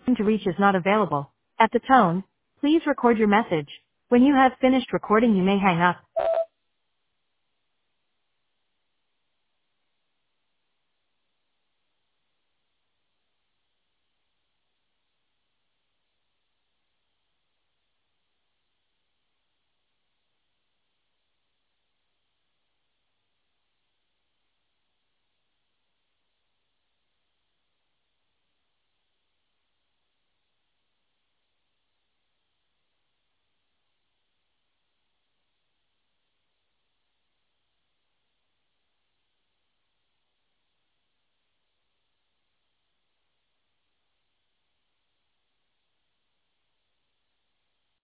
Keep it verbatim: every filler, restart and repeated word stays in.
to reach is not available. At the tone, please record your message. When you have finished recording, you may hang up.